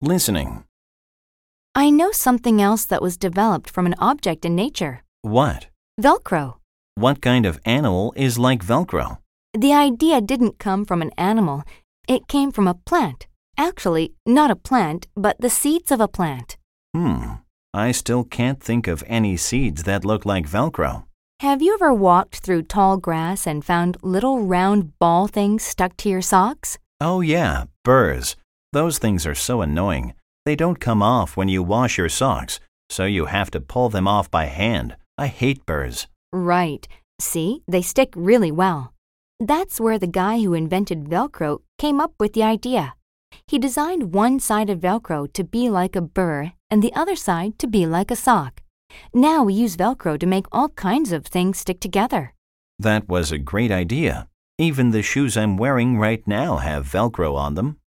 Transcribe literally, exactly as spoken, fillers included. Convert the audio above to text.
Listening. I know something else that was developed from an object in nature. What? Velcro. What kind of animal is like Velcro? The idea didn't come from an animal. It came from a plant. Actually, not a plant, but the seeds of a plant. Hmm. I still can't think of any seeds that look like Velcro. Have you ever walked through tall grass and found little round ball things stuck to your socks? Oh yeah, burrs. Those things are so annoying. They don't come off when you wash your socks, so you have to pull them off by hand. I hate burrs. Right. See, they stick really well. That's where the guy who invented Velcro came up with the idea. He designed one side of Velcro to be like a burr and the other side to be like a sock. Now we use Velcro to make all kinds of things stick together. That was a great idea. Even the shoes I'm wearing right now have Velcro on them.